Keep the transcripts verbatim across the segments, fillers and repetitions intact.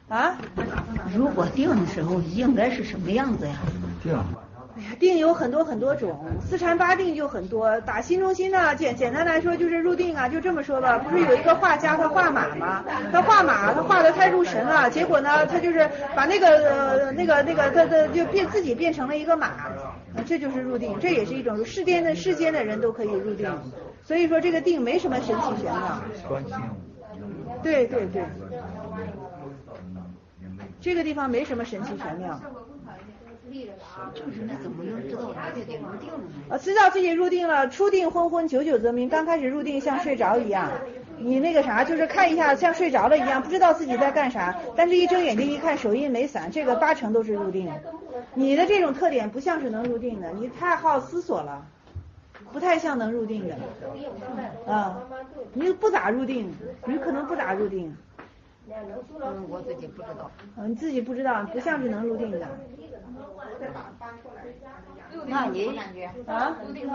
啊？ 如果定的时候应该是什么样子呀？ 定。 哎呀，定有很多很多种，四禅八定就很多。打心中心呢，简简单来说就是入定啊，就这么说吧。不是有一个画家他画马吗？他画马，他画的太入神了，结果呢，他就是把那个呃那个那个他他就变自己变成了一个马，这就是入定，这也是一种世间的世间的人都可以入定。所以说这个定没什么神奇玄妙。对对对，这个地方没什么神奇玄妙。 就是那怎么能知道自己入定了呢？ 呃，知道自己入定了，初定昏昏，久久则明。刚开始入定像睡着一样，你那个啥，就是看一下像睡着了一样，不知道自己在干啥，但是一睁眼睛一看手印没散，这个八成都是入定。你的这种特点不像是能入定的，你太好思索了，不太像能入定的。啊、嗯，你不咋入定，你可能不咋入定。 嗯，我自己不知道。 嗯，你自己不知道，不像是能入定的。 那你啊？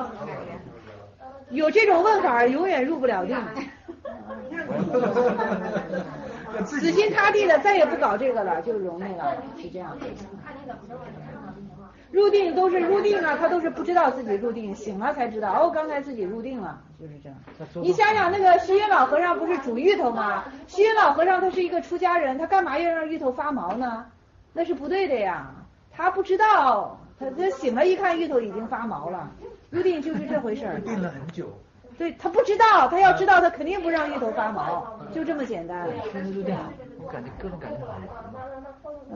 有这种问法，永远入不了定。死心塌地的，再也不搞这个了，就容易了，是这样。入定都是入定啊，他都是不知道自己入定，醒了才知道，哦，刚才自己入定了，就是这样。你想想，那个虚云老和尚不是煮芋头吗？虚云老和尚他是一个出家人，他干嘛要让芋头发毛呢？那是不对的呀，他不知道，他他醒了一看芋头已经发毛了，入定就是这回事儿。 定了很久。 对，他不知道，他要知道他肯定不让芋头发毛，就这么简单。 现在入定，我感觉各种感觉好。